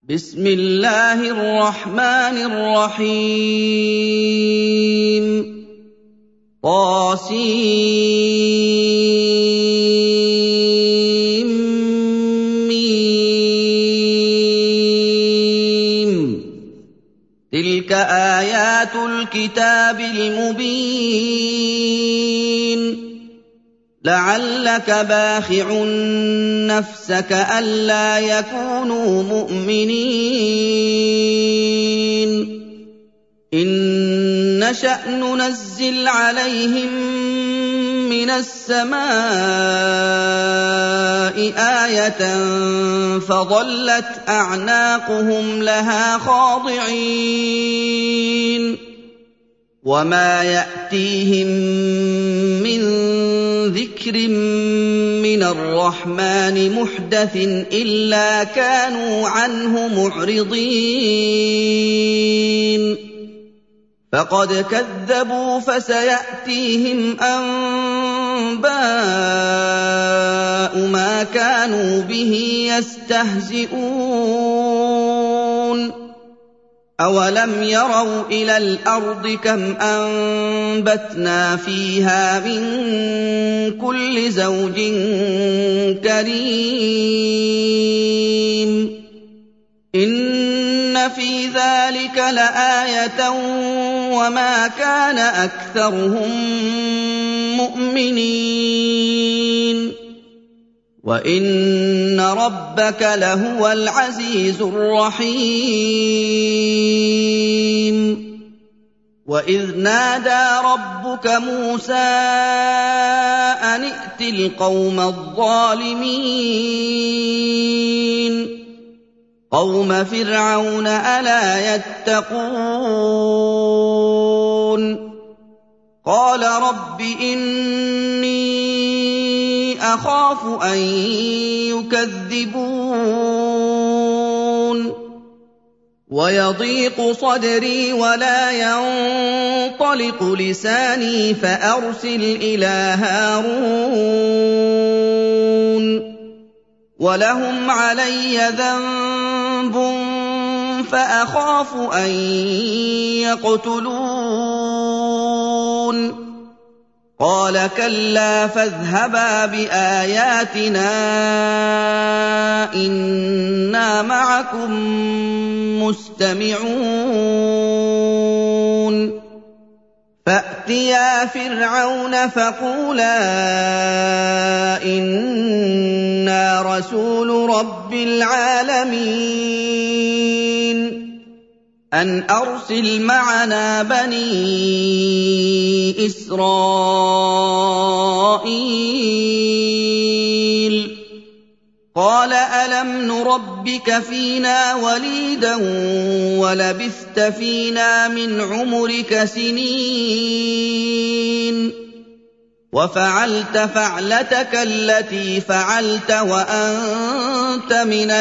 بسم الله الرحمن الرحيم طاسيم تلك آيات الكتاب المبين لعلك باخع نفسك ألا يكونوا مؤمنين إن نشأ ننزل عليهم من السماء آية فظلت أعناقهم لها خاضعين وما يأتيهم من ذكر من الرحمن محدث إلا كانوا عنه معرضين فقد كذبوا فسيأتيهم أنباء ما كانوا به يستهزئون أَوَلَمْ يَرَوْا إِلَى الْأَرْضِ كَمْ أَنبَتْنَا فِيهَا مِن كُلِّ زَوْجٍ كَرِيمٍ إِنَّ فِي ذَلِكَ لَآيَةً وَمَا كَانَ أَكْثَرُهُم مُّؤْمِنِينَ وَإِنَّ رَبَّكَ لَهُوَ الْعَزِيزُ الرَّحِيمُ وَإِذْ نَادَىٰ رَبُّكَ مُوسَىٰ أَنِ ائْتِ الْقَوْمَ الظَّالِمِينَ قَوْمَ فِرْعَوْنَ أَلَا يَتَّقُونَ قَالَ رَبِّ إِنِّي أَخَافُ أَن يُكَذِّبُونِ وَيَضِيقُ صَدْرِي وَلَا يَنطَلِقُ لِسَانِي فَأَرْسِلْ إِلَىٰ هَارُونَ وَلَهُمْ عَلَيَّ ذَنبٌ فَأَخَافُ أَن يَقْتُلُونِ قَالَ كَلَّا فَاذْهَبَا بِآيَاتِنَا إِنَّا مَعَكُم مُّسْتَمِعُونَ فَأْتِيَا فِرْعَوْنَ فَقُولَا إِنَّا رَسُولُ رَبِّ الْعَالَمِينَ أَنْ أَرْسِلْ مَعَنَا بَنِي إِسْرَائِيلَ قَالَ أَلَمْ نُرَبِّكَ فِينَا وَلِيدًا وَلَبِثْتَ فِينَا مِنْ عُمُرِكَ سِنِينَ وَفَعَلْتَ فَعْلَتَكَ الَّتِي فَعَلْتَ وَأَنتَ مِنَ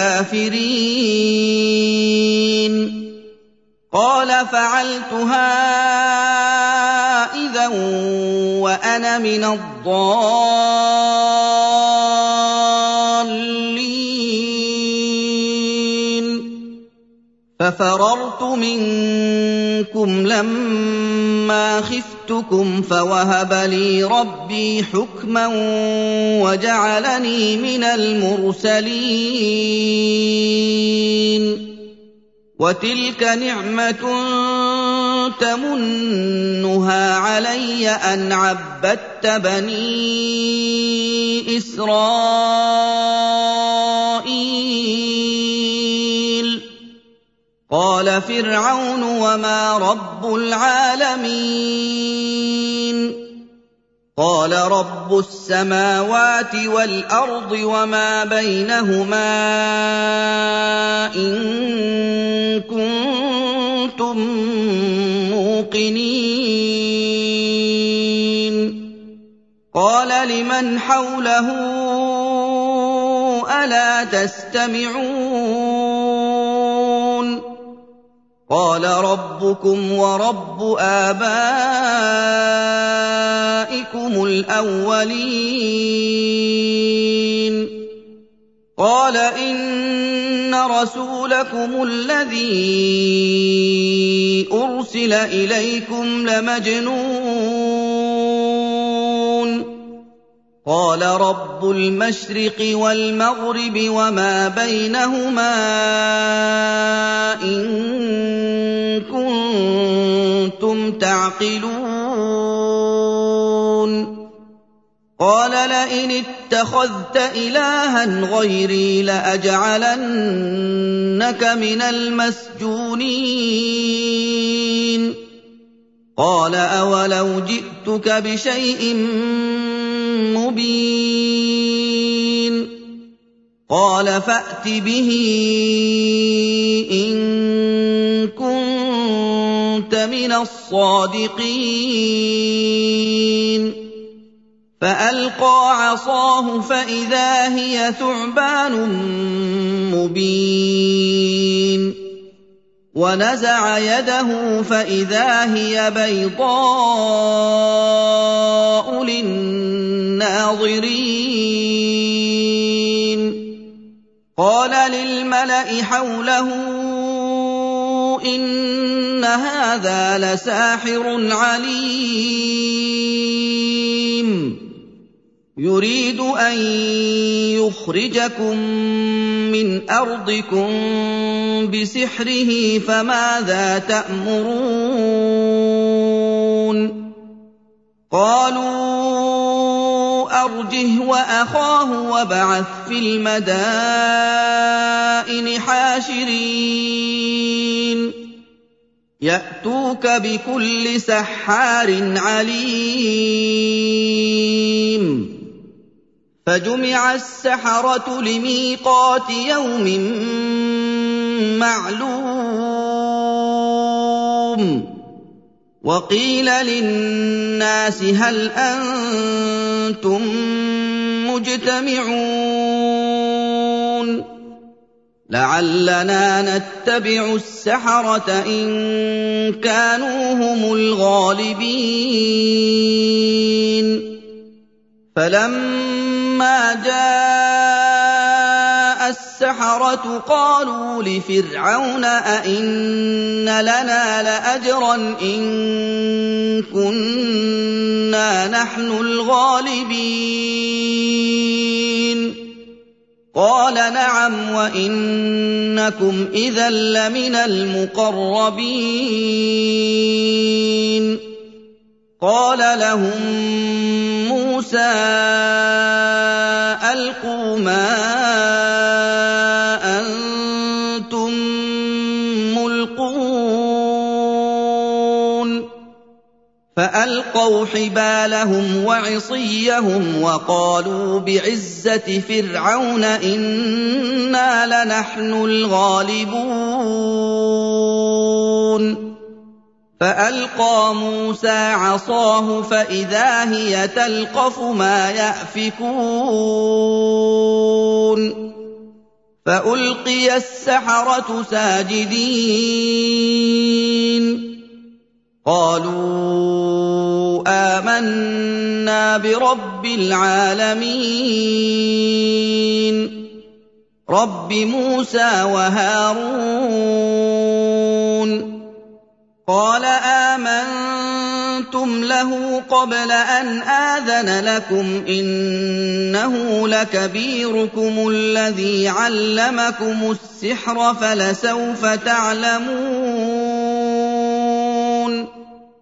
الْكَافِرِينَ قَالَ فَعَلْتُهَا إِذًا وَأَنَا مِنَ الضَّالِّينَ فَفَرَرْتُ مِنكُمْ لَمَّا خِفْتُكُمْ فَوَهَبَ لِي رَبِّي حُكْمًا وَجَعَلَنِي مِنَ الْمُرْسَلِينَ وَتِلْكَ نِعْمَةٌ تَمُنُّهَا عَلَيَّ أَنْ عَبَّدتَّ بَنِي إِسْرَائِيلَ قَالَ فِرْعَوْنُ وَمَا رَبُّ الْعَالَمِينَ قَالَ رَبُّ السَّمَاوَاتِ وَالْأَرْضِ وَمَا بَيْنَهُمَا إِن كُنتُم مُّوقِنِينَ قَالَ لِمَنْ حَوْلَهُ أَلَا تَسْتَمِعُونَ قَالَ رَبُّكُمْ وَرَبُّ آبَائِكُمُ الْأَوَّلِينَ قَالَ إِنَّ رَسُولَكُمُ الَّذِي أُرْسِلَ إِلَيْكُمْ لَمَجْنُونٌ قَالَ رَبُّ الْمَشْرِقِ وَالْمَغْرِبِ وَمَا بَيْنَهُمَا إِن كُنتُمْ تَعْقِلُونَ قَالَ لَئِنِ اتَّخَذْتَ إِلَٰهًا غَيْرِي لَأَجْعَلَنَّكَ مِنَ الْمَسْجُونِينَ قَالَ أَوَلَوْ جِئْتُكَ بِشَيْءٍ مُّبِينٍ قَالَ فَأْتِ بِهِ إِن كُنتَ مِنَ الصَّادِقِينَ فَأَلْقَىٰ عَصَاهُ فَإِذَا هِيَ ثُعْبَانٌ مُّبِينٌ وَنَزَعَ يَدَهُ فَإِذَا هِيَ بَيْضَاءُ لِلنَّاظِرِينَ قَالَ لِلْمَلَإِ حَوْلَهُ إِنَّ هَٰذَا لَسَاحِرٌ عَلِيمٌ يُرِيدُ أَن يُخْرِجَكُم مِّنْ أَرْضِكُم بِسِحْرِهِ فَمَاذَا تَأْمُرُونَ قَالُوا أَرْجِهْ وَأَخَاهُ وَابْعَثْ فِي الْمَدَائِنِ حَاشِرِينَ يَأْتُوكَ بِكُلِّ سَحَّارٍ عَلِيمٍ فَجُمِعَ السَّحَرَةُ لِمِيقَاتِ يَوْمٍ مَّعْلُومٍ وَقِيلَ لِلنَّاسِ هَلْ أَنتُم مُّجْتَمِعُونَ لَعَلَّنَا نَتَّبِعُ السَّحَرَةَ إِن كَانُوا هُمُ الْغَالِبِينَ فَلَمَّا جَاءَ السَّحَرَةُ قَالُوا لِفِرْعَوْنَ أَئِنَّ لَنَا لَأَجْرًا إِن كُنَّا نَحْنُ الْغَالِبِينَ قَالَ نَعَمْ وَإِنَّكُمْ إِذًا لَّمِنَ الْمُقَرَّبِينَ قَالَ لَهُم مُّوسَىٰ أَلْقُوا مَا أَنتُم مُّلْقُونَ فَأَلْقَوْا حِبَالَهُمْ وَعِصِيَّهُمْ وَقَالُوا بِعِزَّةِ فِرْعَوْنَ إِنَّا لَنَحْنُ الْغَالِبُونَ فَأَلْقَىٰ مُوسَىٰ عَصَاهُ فَإِذَا هِيَ تَلْقَفُ مَا يَأْفِكُونَ فَأُلْقِيَ السَّحَرَةُ سَاجِدِينَ قَالُوا آمَنَّا بِرَبِّ الْعَالَمِينَ رَبِّ مُوسَىٰ وَهَارُونَ قَالَ آمَنتُمْ لَهُ قَبْلَ أَنْ آذَنَ لَكُمْ إِنَّهُ لَكَبِيرُكُمُ الَّذِي عَلَّمَكُمُ السِّحْرَ فَلَسَوْفَ تَعْلَمُونَ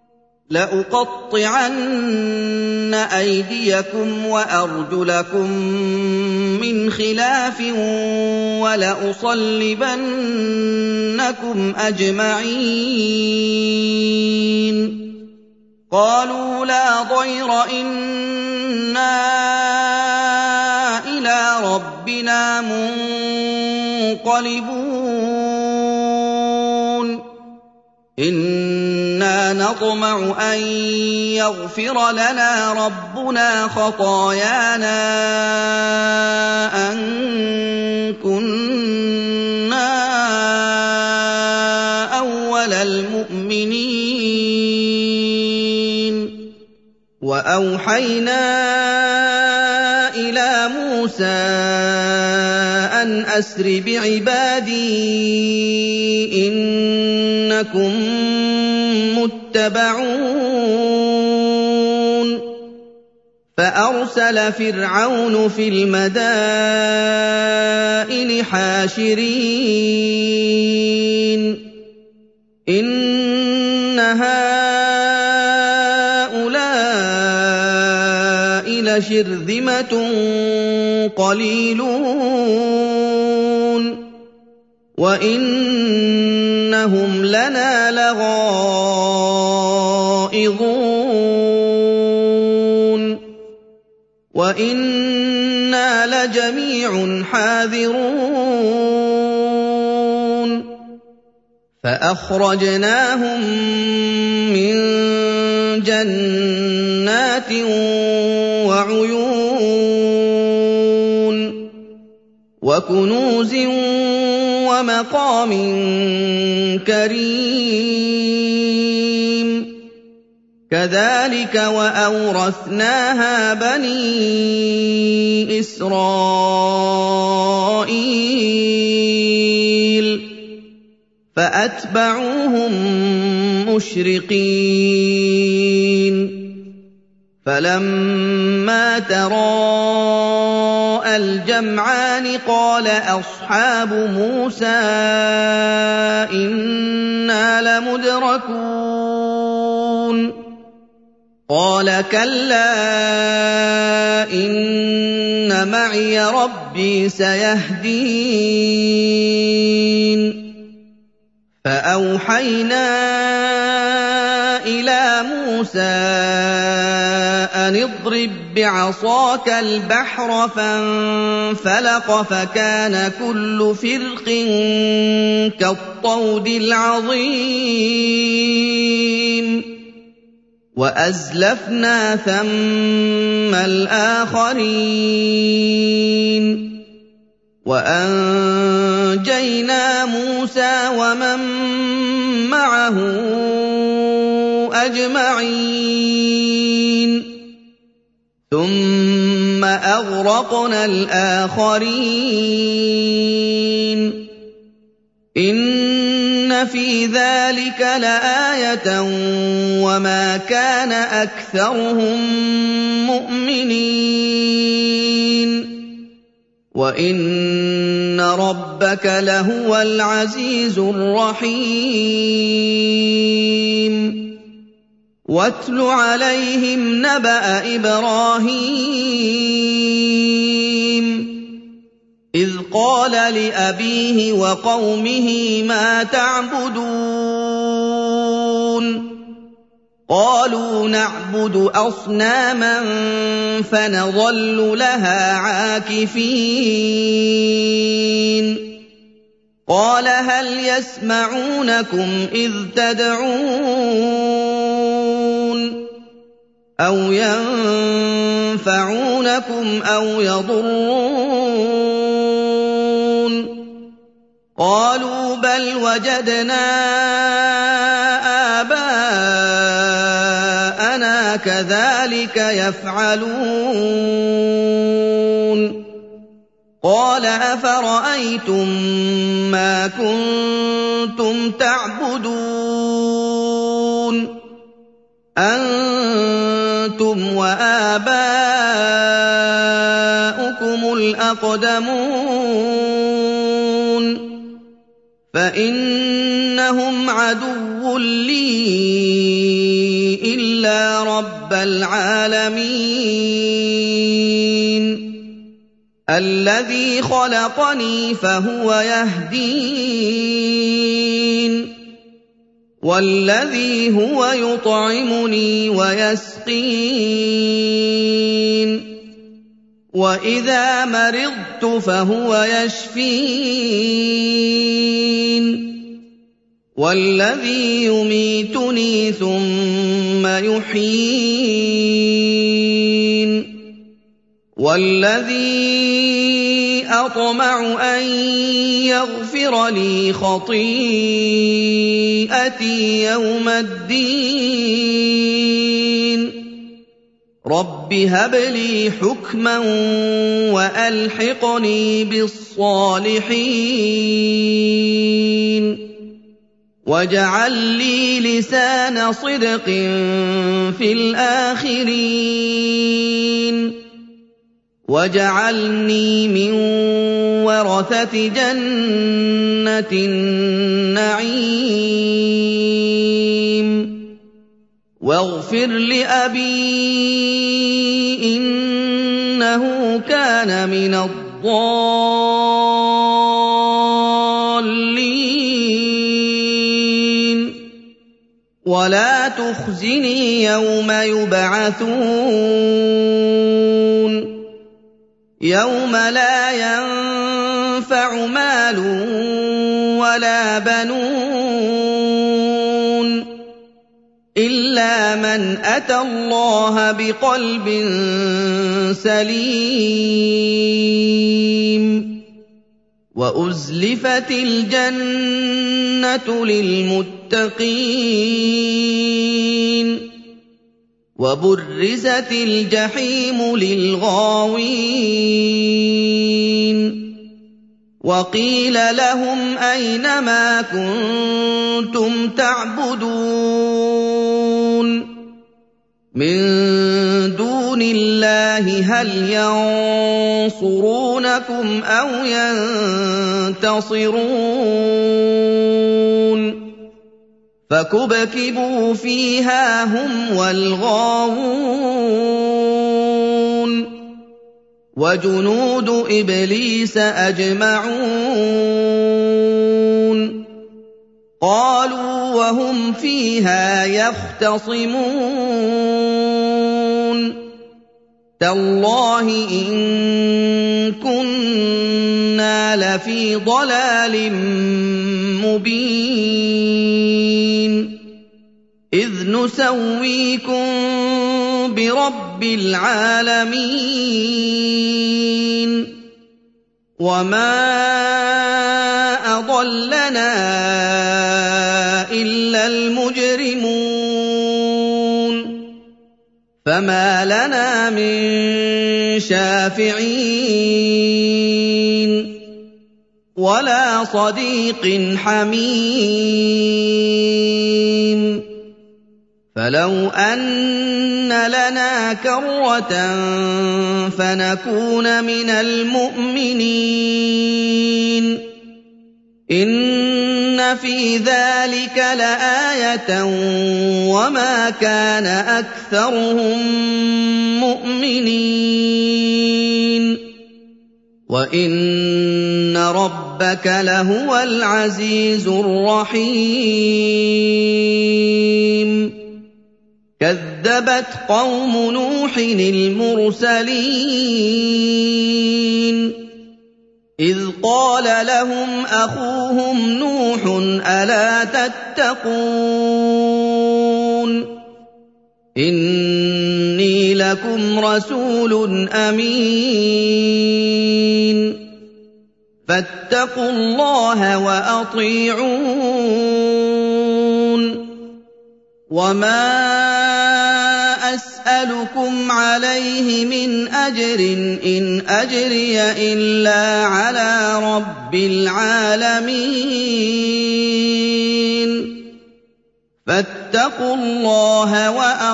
لَأُقَطِّعَنَّ أَيْدِيَكُمْ وَأَرْجُلَكُم مِّنْ خِلَافٍ وَلَأُصَلِّبَنَّكُمْ أَجْمَعِينَ قَالُوا لَا ضَيْرَ إِنَّا إِلَىٰ رَبِّنَا مُنقَلِبُونَ إِنَّا نَطْمَعُ أَن يَغْفِرَ لَنَا رَبُّنَا خَطَايَانَا أَن كُنَّا أَوَّلَ الْمُؤْمِنِينَ وَأَوْحَيْنَا إِلَىٰ مُوسَىٰ أَنْ أَسْرِ بِعِبَادِي إِنَّكُم مُّتَّبَعُونَ فَأَرْسَلَ فِرْعَوْنُ فِي الْمَدَائِنِ حَاشِرِينَ إِنَّ هَٰؤُلَاءِ لَشِرْذِمَةٌ قَلِيلُونَ وَإِنَّهُمْ لَنَا لَغَائِظُونَ وَإِنَّا لَجَمِيعٌ حَاذِرُونَ فَأَخْرَجْنَاهُم مِّن جَنَّاتٍ وَعُيُونٍ وَكُنُوزٍ وَمَقَامٍ كَرِيمٍ كَذَٰلِكَ وَأَوْرَثْنَاهَا بَنِي إِسْرَائِيلَ فَأَتْبَعُوهُم مُّشْرِقِينَ فَلَمَّا تَرَاءَى الْجَمْعَانِ قَالَ أَصْحَابُ مُوسَىٰ إِنَّا لَمُدْرَكُونَ قَالَ كَلَّا إِنَّ مَعِيَ رَبِّي سَيَهْدِينِ فَأَوْحَيْنَا إِلَىٰ مُوسَىٰ أَنِ اضْرِب بِّعَصَاكَ الْبَحْرَ فَانفَلَقَ فَكَانَ كُلُّ فِرْقٍ كَالطَّوْدِ الْعَظِيمِ وَأَزْلَفْنَا ثَمَّ الْآخَرِينَ وَأَنجَيْنَا مُوسَىٰ وَمَن مَّعَهُ أَجْمَعِينَ ثُمَّ أَغْرَقْنَا الْآخَرِينَ إِنَّ فِي ذَٰلِكَ لَآيَةً وَمَا كَانَ أَكْثَرُهُم مُّؤْمِنِينَ وَإِنَّ رَبَّكَ لَهُوَ الْعَزِيزُ الرَّحِيمُ وَاتْلُ عَلَيْهِمْ نَبَأَ إِبْرَاهِيمَ إِذْ قَالَ لِأَبِيهِ وَقَوْمِهِ مَا تَعْبُدُونَ قَالُوا نَعْبُدُ أَصْنَامًا فَنَظَلُّ لَهَا عَاكِفِينَ قَالَ هَلْ يَسْمَعُونَكُمْ إِذْ تَدْعُونَ أَوْ يَنفَعُونَكُمْ أَوْ يَضُرُّونَ قَالُوا بَلْ وَجَدْنَا آبَاءَنَا كَذَٰلِكَ يَفْعَلُونَ قَالَ أَفَرَأَيْتُم مَّا كُنتُمْ تَعْبُدُونَ أَنتُمْ وَآبَاؤُكُمُ الْأَقْدَمُونَ فَإِنَّهُمْ عَدُوٌّ لِّي إِلَّا رَبَّ الْعَالَمِينَ الَّذِي خَلَقَنِي فَهُوَ يَهْدِينِ وَالَّذِي هُوَ يُطْعِمُنِي وَيَسْقِينِ وَإِذَا مَرِضْتُ فَهُوَ يَشْفِينِ وَالَّذِي يُمِيتُنِي ثُمَّ يُحْيِينِ وَالَّذِي أَطْمَعُ أَن يَغْفِرَ لِي خَطِيئَتِي يَوْمَ الدِّينِ رَبِّ هَبْ لِي حُكْمًا وَأَلْحِقْنِي بِالصَّالِحِينَ الصَّالِحِينَ وَاجْعَل لِّي لِسَانَ صِدْقٍ فِي الْآخِرِينَ وَاجْعَلْنِي مِن وَرَثَةِ جَنَّةِ النَّعِيمِ وَاغْفِرْ لِأَبِي إِنَّهُ كَانَ مِنَ الضَّالِّينَ وَلَا تُخْزِنِي يَوْمَ يُبْعَثُونَ يَوْمَ لَا يَنفَعُ مَالٌ وَلَا بَنُونَ إِلَّا مَنْ أَتَى اللَّهَ بِقَلْبٍ سَلِيمٍ وَأُزْلِفَتِ الْجَنَّةُ لِلْمُتَّقِينَ وَبُرِّزَتِ الْجَحِيمُ لِلْغَاوِينَ وَقِيلَ لَهُمْ أَيْنَ مَا كُنتُمْ تَعْبُدُونَ مِن دُونِ اللَّهِ هَلْ يَنصُرُونَكُمْ أَوْ يَنتَصِرُونَ فَكُبْكِبُوا فِيهَا هُمْ وَالْغَاوُونَ وَجُنُودُ إِبْلِيسَ أَجْمَعُونَ قَالُوا وَهُمْ فِيهَا يَخْتَصِمُونَ تَاللَّهِ إِن كُنَّا لَفِي ضَلَالٍ مُّبِينٍ إِذْ نُسَوِّيكُم بِرَبِّ الْعَالَمِينَ وَمَا أَضَلَّنَا إِلَّا الْمُجْرِمُونَ فَمَا لَنَا مِن شَافِعِينَ وَلَا صَدِيقٍ حَمِيمٍ فَلَوْ أَنَّ لَنَا كَرَّةً فَنَكُونَ مِنَ الْمُؤْمِنِينَ إِنَّ فِي ذَلِكَ لَآيَةً وَمَا كَانَ أَكْثَرُهُم مُّؤْمِنِينَ وَإِنَّ رَبَّكَ لَهُوَ الْعَزِيزُ الرَّحِيمُ كَذَّبَتْ قَوْمُ نُوحٍ الْمُرْسَلِينَ إِذْ قَالَ لَهُمْ أَخُوهُمْ نُوحٌ أَلَا تَتَّقُونَ إِنِّي لَكُمْ رَسُولٌ أَمِينٌ فَاتَّقُوا اللَّهَ وَأَطِيعُونِ وَمَا أَسْأَلُكُمْ عَلَيْهِ مِنْ أَجْرٍ إِنْ أَجْرِيَ إِلَّا عَلَىٰ رَبِّ الْعَالَمِينَ فَاتَّقُوا اللَّهَ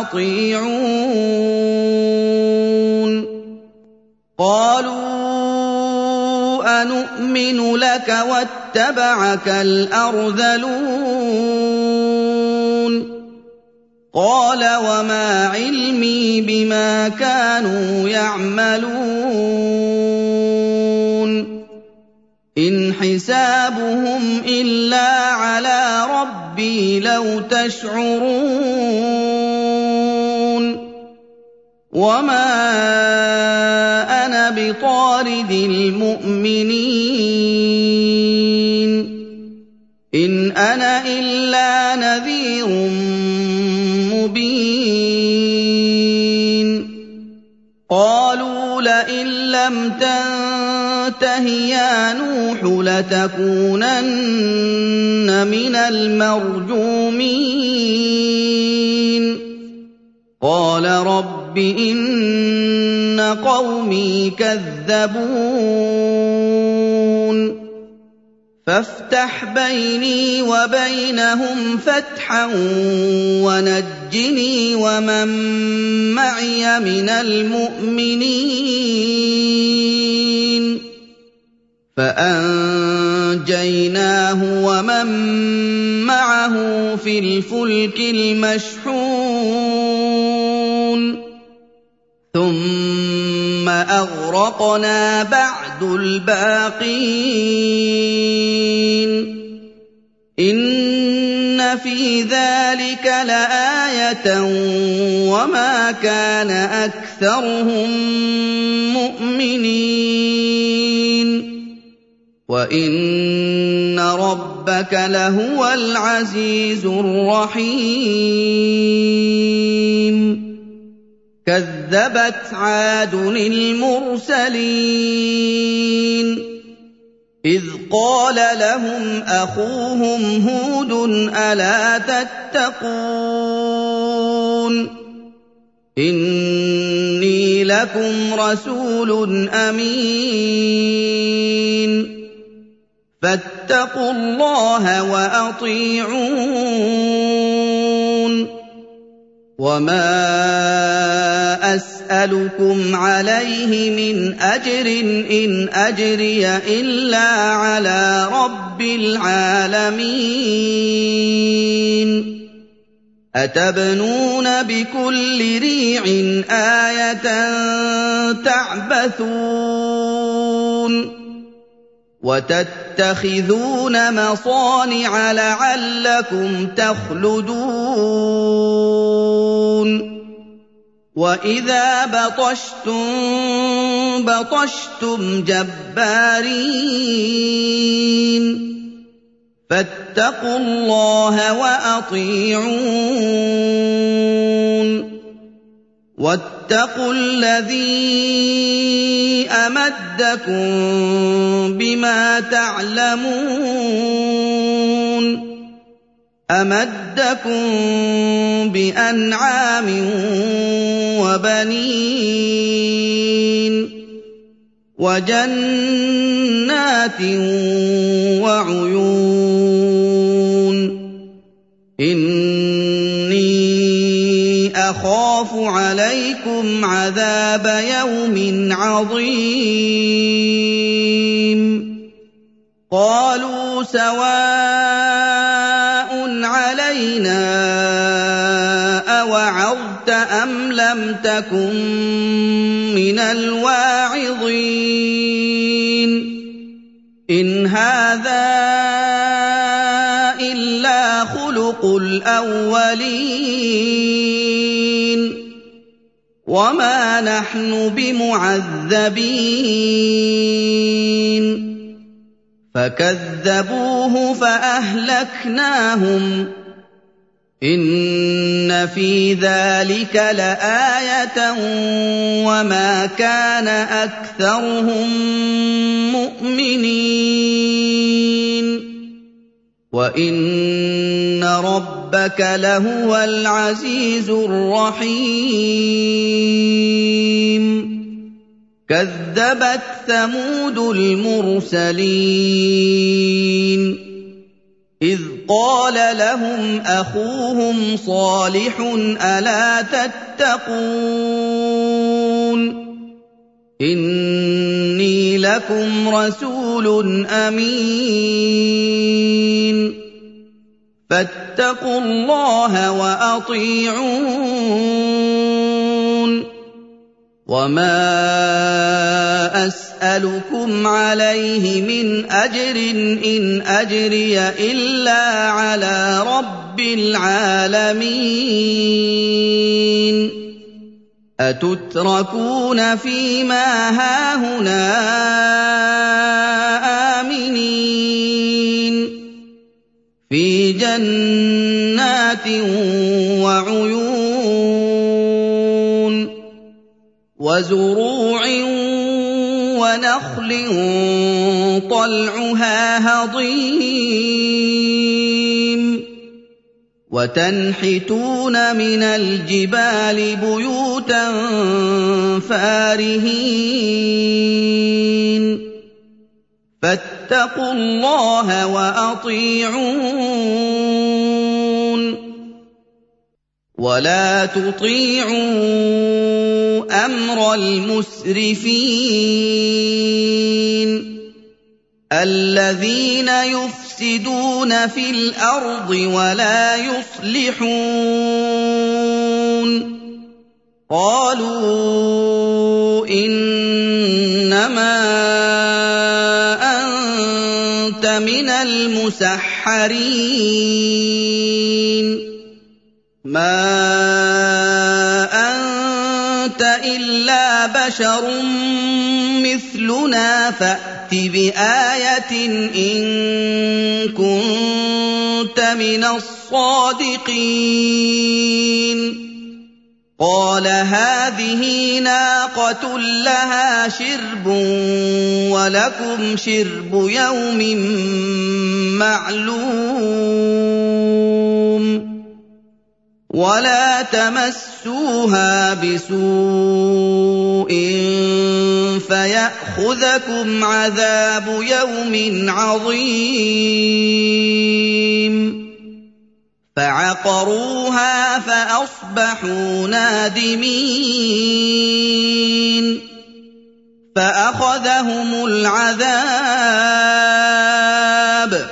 وَأَطِيعُونِ قَالُوا أَنُؤْمِنُ لَكَ وَاتَّبَعَكَ الْأَرْذَلُونَ قَالَ وَمَا عِلْمِي بِمَا كَانُوا يَعْمَلُونَ إِنْ حِسَابُهُمْ إِلَّا عَلَىٰ رَبِّي لَوْ تَشْعُرُونَ وَمَا أَنَا بِطَارِدِ الْمُؤْمِنِينَ إِنْ أَنَا إِلَّا نَذِيرٌ مُّبِينٌ قَالُوا لَئِن لَّمْ تَنتَهِ يَا نُوحُ لَتَكُونَنَّ مِنَ الْمَرْجُومِينَ قَالَ رَبِّ إِنَّ قَوْمِي كَذَّبُونِ فافتح بيني وبينهم فتحا ونجني ومن معي من المؤمنين فأنجيناه ومن معه في الفلك المشحون ثم أغرقنا بعد الباقين إن في ذلك لآية وما كان أكثرهم مؤمنين وإن ربك لهو العزيز الرحيم كذبت عاد المرسلين إذ قال لهم أخوهم هود ألا تتقون إني لكم رسول أمين فاتقوا الله وأطيعون وما أسألكم عليه من أجر إن أجري إلا على رب العالمين أتبنون بكل ريع آية تعبثون وتتخذون مصانع لعلكم تخلدون وإذا بطشتم جبارين فاتقوا الله وأطيعون واتقوا الذي أمدكم بما تعلمون أمدكم بأنعام وبنين وجنات وعيون إني أخاف عليكم عذاب يوم عظيم قالوا سواء علينا أوعظت أم لم تكن من الواعظين إن هذا إلا خلق الأولين وما نحن بمعذبين فكذبوه فأهلكناهم إن في ذلك لآية وما كان أكثرهم مؤمنين وإن ربك لهو العزيز الرحيم كذبت ثمود المرسلين إذ قال لهم أخوهم صالح ألا تتقون إني لكم رسول أمين فاتقوا الله وأطيعون وما أسألكم عليه من أجر إن أجري إلا على رب العالمين أتتركون فيما هاهنا آمنين في جنات وعيون وزروع ونخل طلعها هضيم وتنحتون من الجبال بيوتا فارهين فاتقوا الله وأطيعون ولا تطيعوا أمر المسرفين الذين يفسدون في الأرض ولا يصلحون قالوا إنما أنت من المسحرين ما أنت إلا بشر مثلنا فأت بآية إن كنت من الصادقين قال هذه ناقة لها شرب ولكم شرب يوم معلوم ولا تمسوها بسوء فيأخذكم عذاب يوم عظيم فعقروها فأصبحوا نادمين فأخذهم العذاب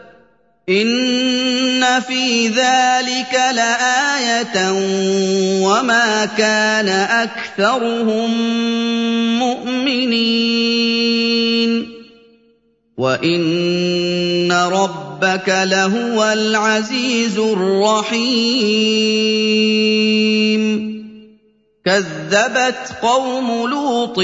إن في ذلك لآية وما كان أكثرهم مؤمنين وإن ربك لهو العزيز الرحيم كذبت قوم لوط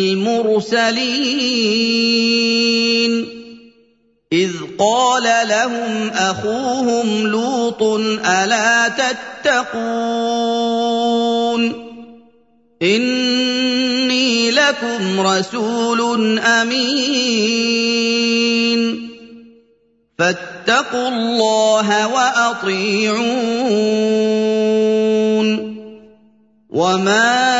المرسلين إذ قال لهم أخوهم لوط ألا تتقون إني لكم رسول أمين فاتقوا الله وأطيعون وما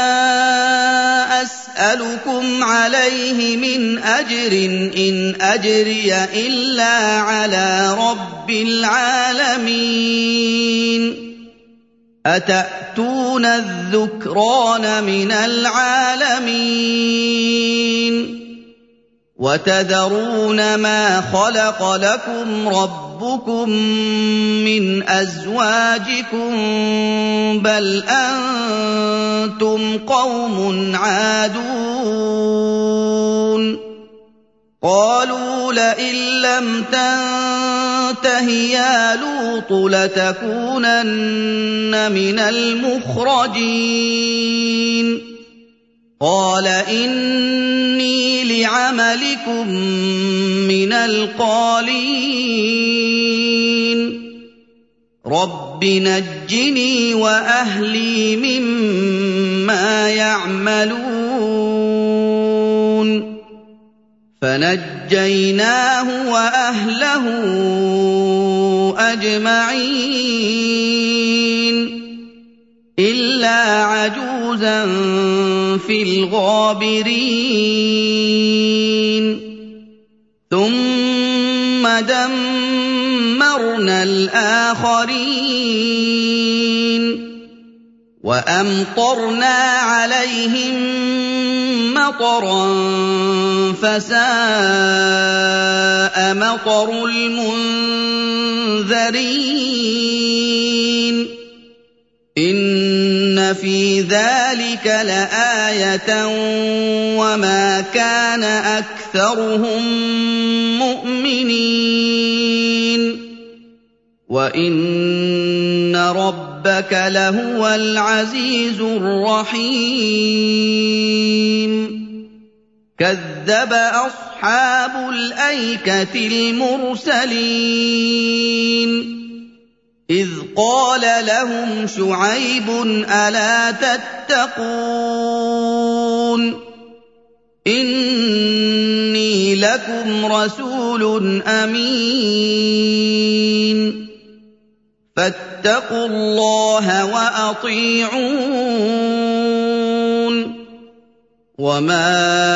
أسألكم عليه من أجر إن أجري إلا على رب العالمين أتأتون الذكران من العالمين وتذرون ما خلق لكم ربكم من أزواجكم بل أنتم قوم عادون قالوا لئن لم تنته يا لوط لتكونن من المخرجين قال إني لعملكم من القالين رب نجني وأهلي مما يعملون فنجيناه وأهله أجمعين إلا عجوزا في الغابرين ثم دمرنا الآخرين وأمطرنا عليهم مطرا فساء مطر المنذرين إن في ذلك لآية وما كان أكثرهم مؤمنين وإن ربك لهو العزيز الرحيم كذب أصحاب الأيكة المرسلين إذ قال لهم شعيب ألا تتقون إني لكم رسول أمين فاتقوا الله وأطيعون وَمَا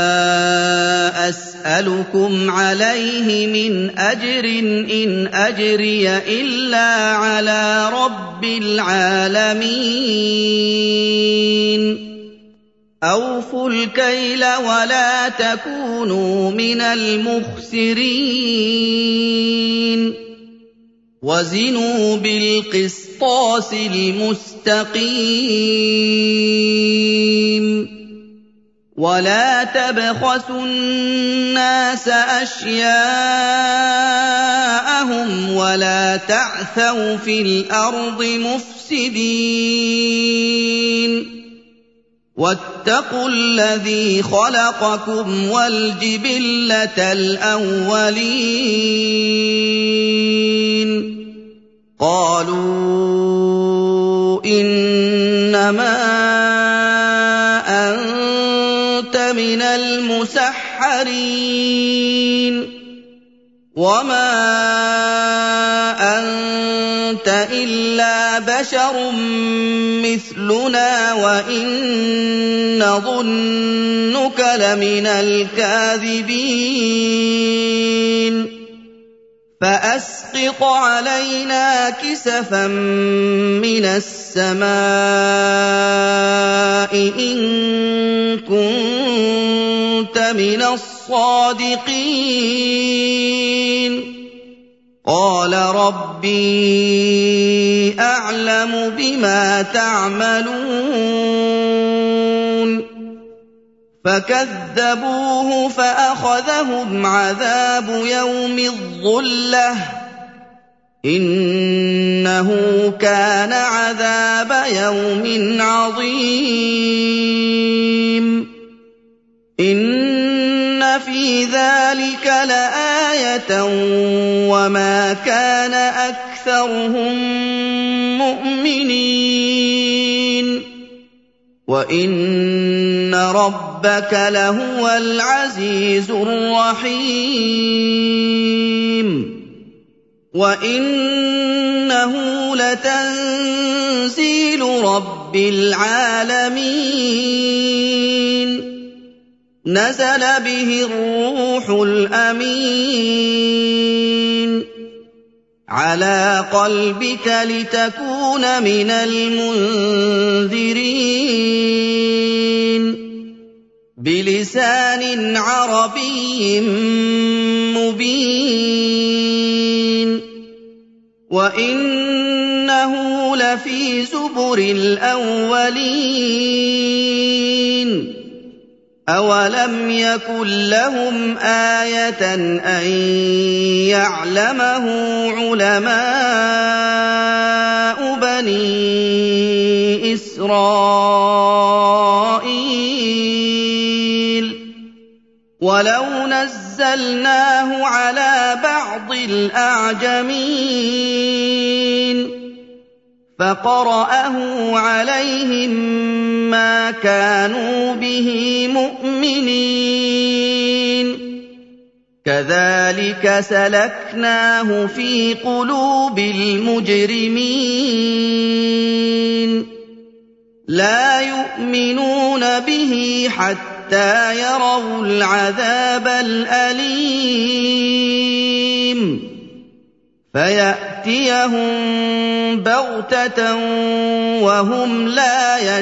أَسْأَلُكُمْ عَلَيْهِ مِنْ أَجْرٍ ۖ إِنْ أَجْرِيَ إِلَّا عَلَىٰ رَبِّ الْعَالَمِينَ أَوْفُوا الْكَيْلَ وَلَا تَكُونُوا مِنَ الْمُخْسِرِينَ وَزِنُوا بِالْقِسْطَاسِ الْمُسْتَقِيمِ وَلَا تَبْخَسُوا النَّاسَ أَشْيَاءَهُمْ وَلَا تَعْثَوْا فِي الْأَرْضِ مُفْسِدِينَ وَاتَّقُوا الَّذِي خَلَقَكُمْ وَالْجِبِلَّةَ الْأَوَّلِينَ قَالُوا إِنَّمَا أَنتَ مِنَ الْمُسَحَّرِينَ وَمَا أَنتَ إِلَّا بَشَرٌ مِّثْلُنَا وَإِن نَّظُنُّكَ لَمِنَ الْكَاذِبِينَ فَأَسْقِطْ عَلَيْنَا كِسَفًا مِّنَ السَّمَاءِ إِن كُنتَ مِنَ الصَّادِقِينَ قَالَ رَبِّي أَعْلَمُ بِمَا تَعْمَلُونَ فَكَذَّبُوهُ فَأَخَذَهُمْ عَذَابُ يَوْمِ الظُّلَّةِ ۚ إِنَّهُ كَانَ عَذَابَ يَوْمٍ عَظِيمٍ إِنَّ فِي ذَٰلِكَ لَآيَةً وَمَا كَانَ أَكْثَرُهُم مُّؤْمِنِينَ وَإِنَّ رَبَّكَ لَهُوَ الْعَزِيزُ الرَّحِيمُ وَإِنَّهُ لَتَنزِيلُ رَبِّ الْعَالَمِينَ نَزَلَ بِهِ الرُّوحُ الْأَمِينُ عَلَىٰ قَلْبِكَ لِتَكُونَ مِنَ الْمُنذِرِينَ بِلِسَانٍ عَرَبِيٍّ مُّبِينٍ وَإِنَّهُ لَفِي زُبُرِ الْأَوَّلِينَ أَوَلَمْ يَكُن لَّهُمْ آيَةً أَن يَعْلَمَهُ عُلَمَاءُ بَنِي إِسْرَائِيلَ وَلَوْ نَزَّلْنَاهُ عَلَىٰ بَعْضِ الْأَعْجَمِينَ فَقَرَأَهُ عَلَيْهِم مَّا كَانُوا بِهِ مُؤْمِنِينَ كَذَٰلِكَ سَلَكْنَاهُ فِي قُلُوبِ الْمُجْرِمِينَ لَا يُؤْمِنُونَ بِهِ حَتَّىٰ يَرَوُا الْعَذَابَ الْأَلِيمَ فَيَأْتِيَهُم بَغْتَةً وَهُمْ لَا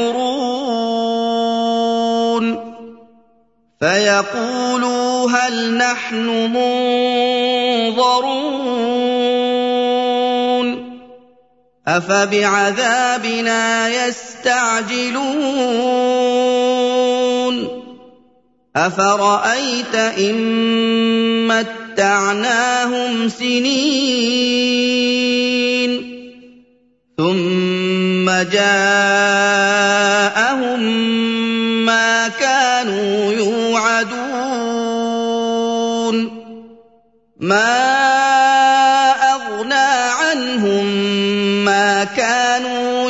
يَشْعُرُونَ فَيَقُولُوا هَلْ نَحْنُ مُنظَرُونَ أَفَبِعَذَابِنَا يَسْتَعْجِلُونَ أَفَرَأَيْتَ إِن مَّتَّعْنَاهُمْ سِنِينَ ثُمَّ جَاءَهُم مَّا كَانُوا يُوعَدُونَ مَا أَغْنَىٰ عَنْهُم مَّا كَانُوا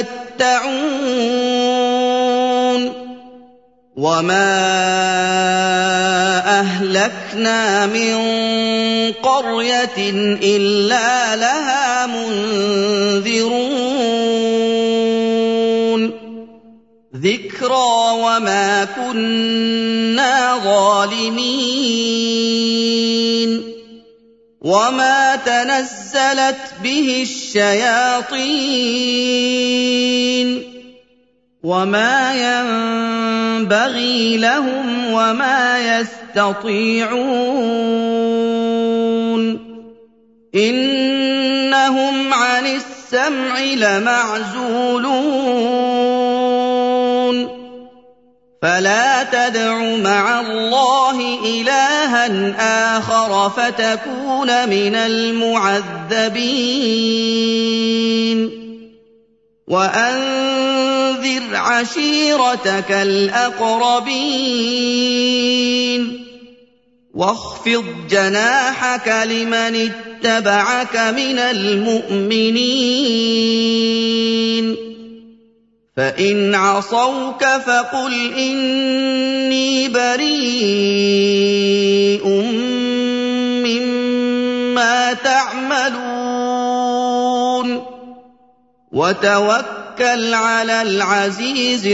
يُمَتَّعُونَ وَمَا أَهْلَكْنَا مِن قَرْيَةٍ إِلَّا لَهَا مُنذِرُونَ ذِكْرَىٰ وَمَا كُنَّا ظَالِمِينَ وَمَا تَنَزَّلَتْ بِهِ الشَّيَاطِينُ وَمَا يَنبَغِي لَهُمْ وَمَا يَسْتَطِيعُونَ إِنَّهُمْ عَنِ السَّمْعِ لَمَعْزُولُونَ فَلَا تَدْعُ مَعَ اللَّهِ إِلَٰهًا آخَرَ فَتَكُونَ مِنَ الْمُعَذَّبِينَ وَأَنذِرْ عَشِيرَتَكَ الْأَقْرَبِينَ وَاخْفِضْ جَنَاحَكَ لِمَنِ اتَّبَعَكَ مِنَ الْمُؤْمِنِينَ فَإِنْ عَصَوْكَ فَقُلْ إِنِّي بَرِيءٌ مِّمَّا تَعْمَلُونَ وَتَوَكَّلْ عَلَى الْعَزِيزِ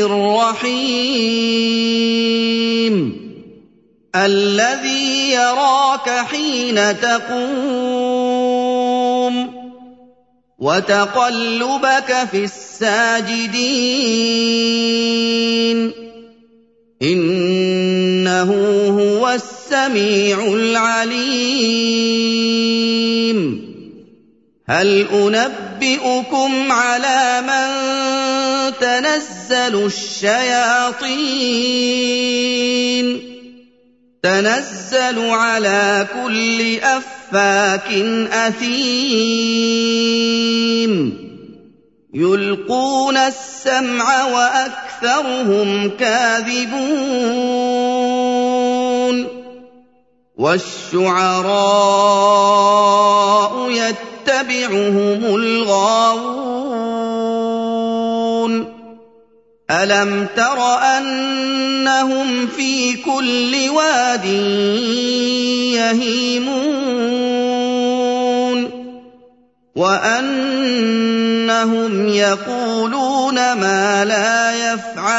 الرَّحِيمِ الَّذِي يَرَاكَ حِينَ تَقُومُ وَتَقَلُّبَكَ فِي السَّاجِدِينَ إِنَّهُ هُوَ السَّمِيعُ الْعَلِيمُ هَلْ أُنَبِّئُكُمْ عَلَىٰ مَن تَنَزَّلُ الشَّيَاطِينُ تَنَزَّلُ عَلَىٰ كُلِّ أَفَّاكٍ أَثِيمٍ يُلْقُونَ السَّمْعَ وَأَكْثَرُهُمْ كَاذِبُونَ وَالشُّعَرَاءُ يَتَّبِعُهُمُ الْغَاوُونَ أَلَمْ تَرَ أَنَّهُمْ فِي كُلِّ وَادٍ يَهِيمُونَ وَأَنَّهُمْ يَقُولُونَ مَا لَا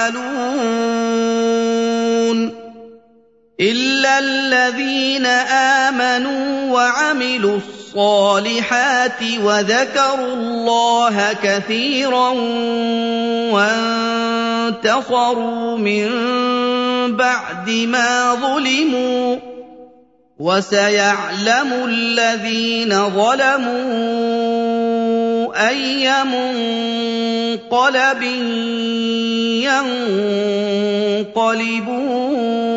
يَفْعَلُونَ إِلَّا الَّذِينَ آمَنُوا وَعَمِلُوا الصَّالِحَاتِ وَذَكَرُوا اللَّهَ كَثِيرًا وَانتَصَرُوا مِن بَعْدِ مَا ظُلِمُوا ۗ وَسَيَعْلَمُ الَّذِينَ ظَلَمُوا أَيَّ مُنقَلَبٍ يَنقَلِبُونَ